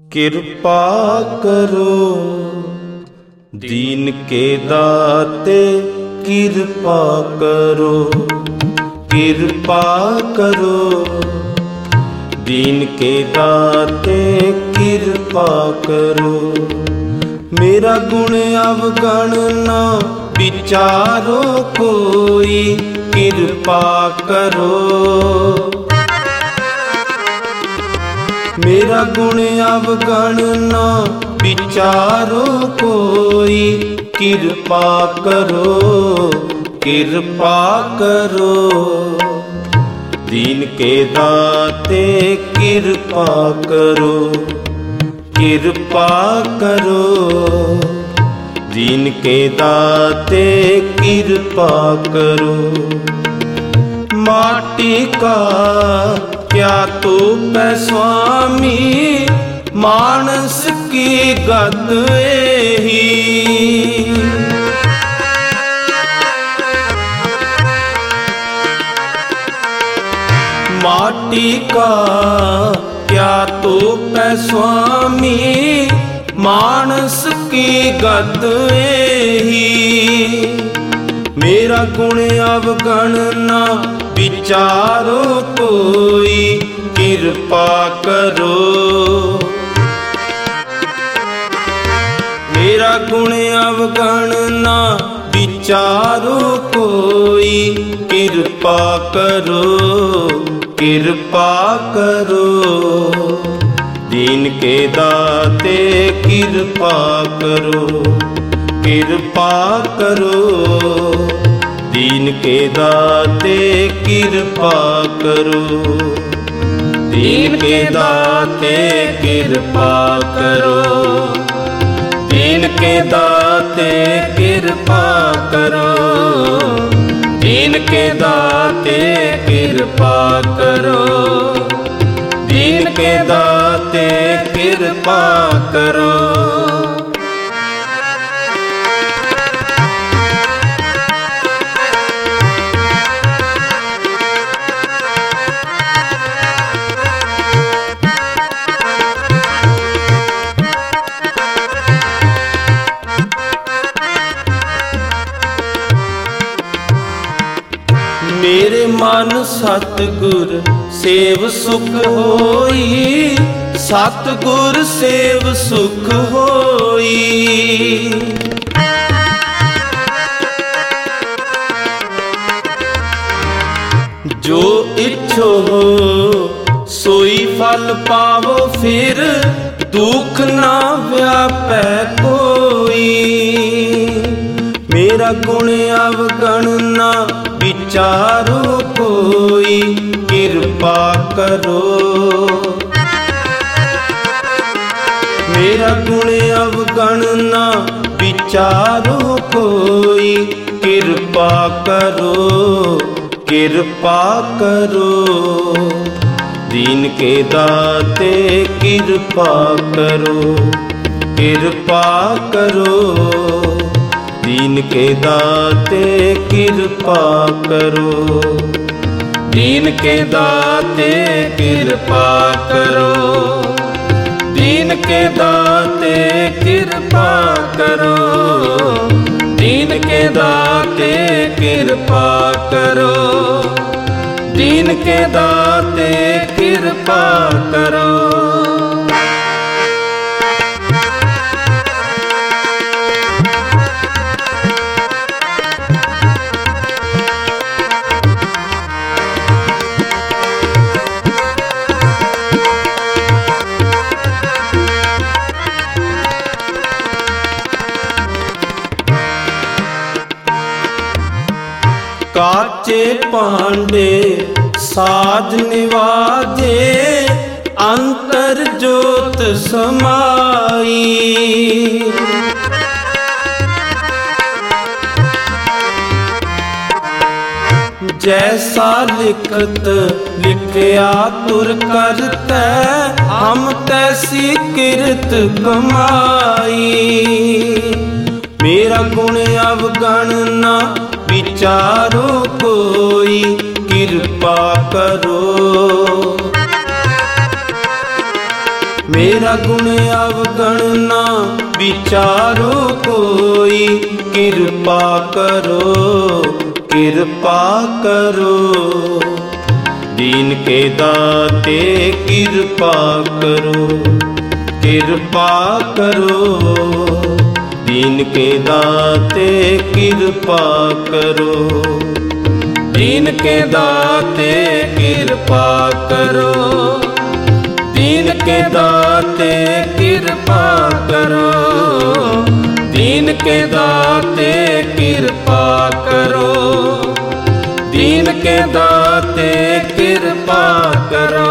किरपा करो दीन के दाते, किरपा करो, किरपा करो दीन के दाते, किरपा करो। मेरा गुण अवगण ना विचारो कोई, किरपा करो। मेरा गुण अवगण ना विचारो कोई, किरपा करो, किरपा करो दीन के दाते, किरपा करो, किरपा करो दीन के दाते, किरपा करो। माटी का क्या तो पै स्वामी, मानस की गद एही। माटी का क्या तो पै स्वामी, मानस की गद एही। मेरा गुण अवगण ना विचारो कोई, किरपा करो। मेरा गुण अवगण ना विचारो कोई, किरपा करो, किरपा करो दीन के दाते, किरपा करो, किरपा करो दीन के दाते, किरपा करो। दीन के दाते किरपा करो, दीन के दाते किरपा करो, दीन के दाते किरपा करो, दीन के दाते किरपा करो। मेरे मन सतगुर सेव सुख होई, सतगुर सेव सुख होई। जो इच्छो हो सोई फल पावो, फिर दुख ना व्यापै कोई। मेरा गुण अवगण ना विचारो कोई, किरपा करो। मेरा गुण अवगण ना विचारो कोई, किरपा करो, किरपा करो दीन के दाते, किरपा करो, किरपा करो दीन के दाते, किरपा करो। दीन के दाते किरपा करो, दीन के दाते किरपा करो, दीन के दाते किरपा करो, दीन के दाते किरपा करो। काचे पांडे साध निवाजे, अंतर जोत समाई। जैसा लिखत लिखया तुर करतै, हम तैसी किरत कमाई। मेरा गुण अवगण ना विचारो कोई, किरपा करो। मेरा गुण अवगण ना विचारो कोई, कृपा करो कृपा करो। दीन के दाते कृपा करो कृपा करो। दीन के दाते कृपा करो। दीन के दाते कृपा करो। दीन के दाते कृपा करो। दीन के दाते कृपा करो। दीन के दाते कृपा करो।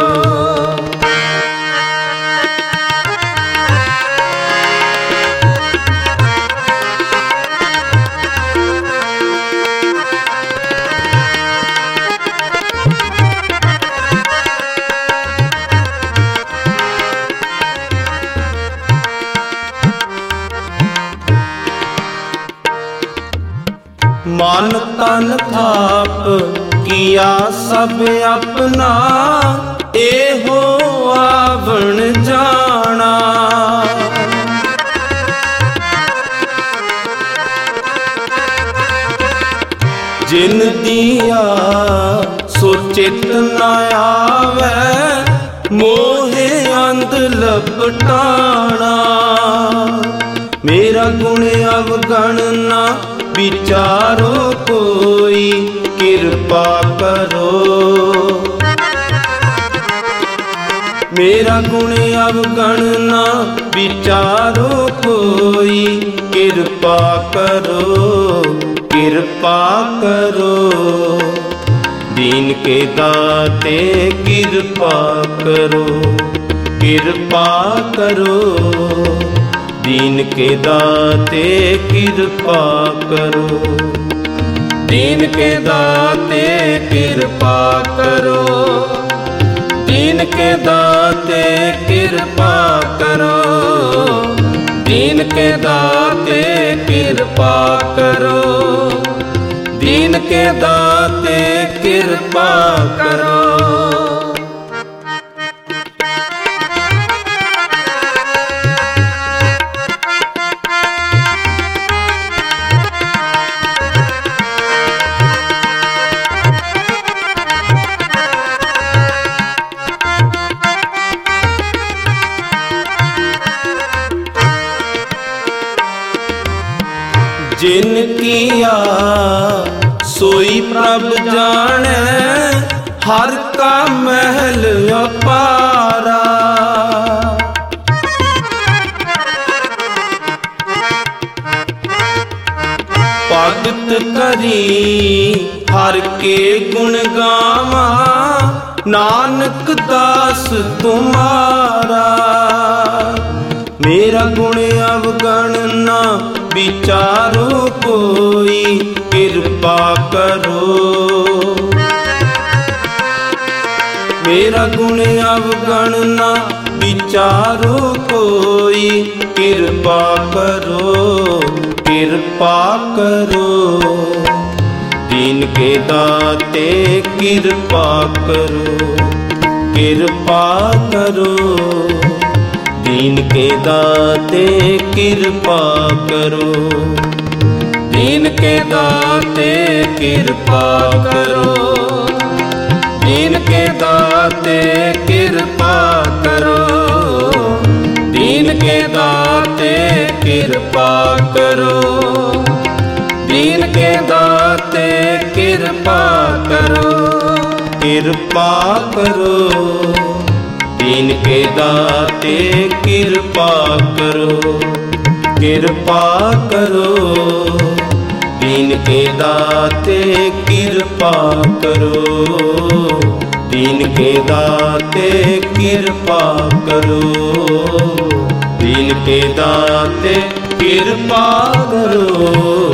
मन तन थाप किया सब अपना, एहो आवण जाना। जिन दिया सो चित न आवे, मोहे अंध लपटाना। मेरा गुण अवगण ना विचारो कोई, कृपा करो। मेरा गुण अवगण ना विचारो कोई, कृपा करो कृपा करो। दीन के दाते कृपा करो कृपा करो। दीन के दाते कृपा करो। दीन के दाते कृपा करो। दीन के दाते कृपा करो। दीन के दाते कृपा करो। दीन के दाते कृपा करो। जिन किया सोई प्रभ जाने, हर का महल अपारा। भगत करी हर के गुण गावा, नानक दास तुम्हारा। मेरा गुण अवगण ना विचारो कोई, कृपा करो। मेरा गुण अवगण ना विचारो कोई, कृपा करो कृपा करो। दीन के दाते कृपा करो कृपा करो। दीन के दाते कृपा करो। दीन के दाते कृपा करो। दीन के दाते कृपा करो। दीन के दाते कृपा करो। दीन के दाते कृपा करो कृपा करो। दीन के दाते कृपा करो कृपा करो। दीन के दाते कृपा करो। दीन के दाते कृपा करो। दीन के दाते कृपा करो।